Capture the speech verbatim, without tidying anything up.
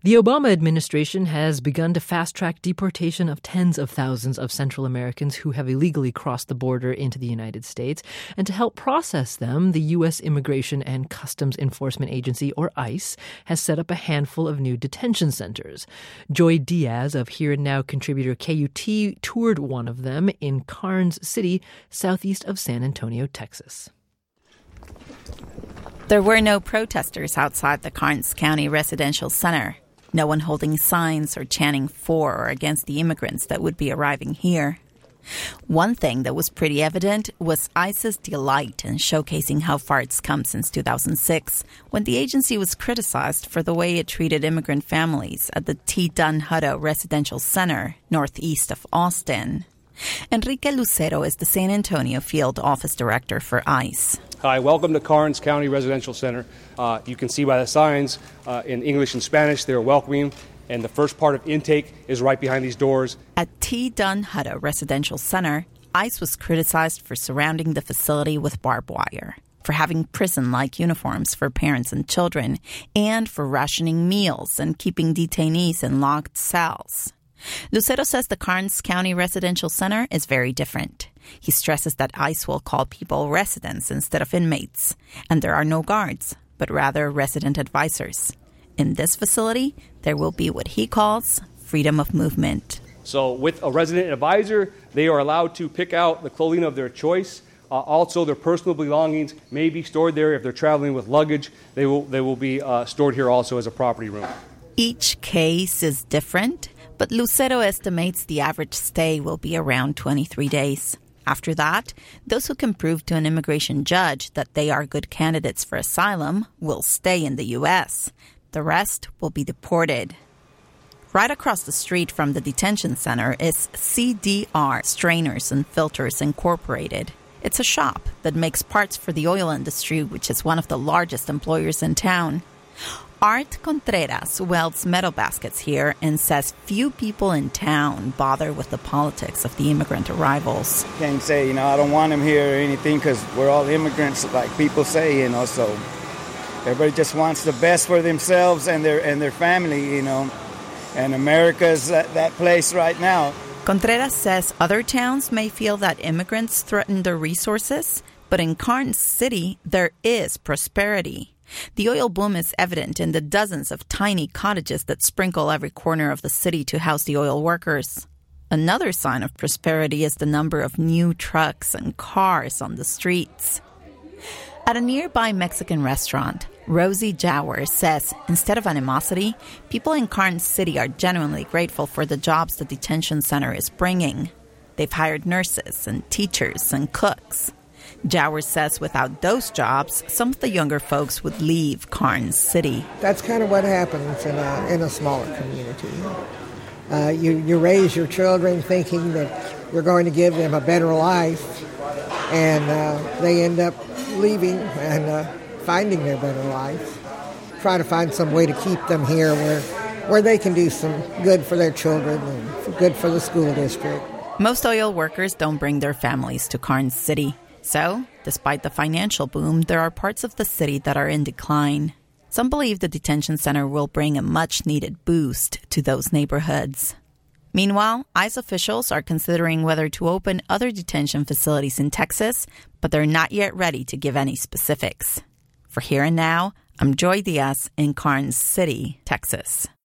The Obama administration has begun to fast-track deportation of tens of thousands of Central Americans who have illegally crossed the border into the United States. And to help process them, the U S Immigration and Customs Enforcement Agency, or ICE, has set up a handful of new detention centers. Joy Diaz of Here and Now contributor K U T toured one of them in Karnes City, southeast of San Antonio, Texas. There were no protesters outside the Karnes County Residential Center. No one holding signs or chanting for or against the immigrants that would be arriving here. One thing that was pretty evident was ICE's delight in showcasing how far it's come since two thousand six, when the agency was criticized for the way it treated immigrant families at the T. Dunn Hutto Residential Center, northeast of Austin. Enrique Lucero is the San Antonio Field Office Director for ICE. Hi, welcome to Karnes County Residential Center. Uh, you can see by the signs uh, in English and Spanish they're welcoming, and the first part of intake is right behind these doors. At T. Dunn Hutto Residential Center, ICE was criticized for surrounding the facility with barbed wire, for having prison-like uniforms for parents and children, and for rationing meals and keeping detainees in locked cells. Lucero says the Karnes County Residential Center is very different. He stresses that ICE will call people residents instead of inmates, and there are no guards, but rather resident advisors. In this facility, there will be what he calls freedom of movement. So with a resident advisor, they are allowed to pick out the clothing of their choice. Uh, also, their personal belongings may be stored there. If they're traveling with luggage, they will, they will be uh, stored here also as a property room. Each case is different, but Lucero estimates the average stay will be around twenty-three days. After that, those who can prove to an immigration judge that they are good candidates for asylum will stay in the U S. The rest will be deported. Right across the street from the detention center is C D R, Strainers and Filters Incorporated. It's a shop that makes parts for the oil industry, which is one of the largest employers in town. Art Contreras welds metal baskets here and says few people in town bother with the politics of the immigrant arrivals. Can't say, you know, I don't want them here or anything because we're all immigrants, like people say, you know, so everybody just wants the best for themselves and their and their family, you know, and America's that, that place right now. Contreras says other towns may feel that immigrants threaten their resources, but in Karnes City, there is prosperity. The oil boom is evident in the dozens of tiny cottages that sprinkle every corner of the city to house the oil workers. Another sign of prosperity is the number of new trucks and cars on the streets. At a nearby Mexican restaurant, Rosie Jauer says instead of animosity, people in Karnes City are genuinely grateful for the jobs the detention center is bringing. They've hired nurses and teachers and cooks. Jauer says without those jobs, some of the younger folks would leave Karnes City. That's kind of what happens in a, in a smaller community. Uh, you, you raise your children thinking that you're going to give them a better life, and uh, they end up leaving and uh, finding their better life. Try to find some way to keep them here where, where they can do some good for their children and good for the school district. Most oil workers don't bring their families to Karnes City. So, despite the financial boom, there are parts of the city that are in decline. Some believe the detention center will bring a much-needed boost to those neighborhoods. Meanwhile, ICE officials are considering whether to open other detention facilities in Texas, but they're not yet ready to give any specifics. For Here and Now, I'm Joy Diaz in Karnes City, Texas.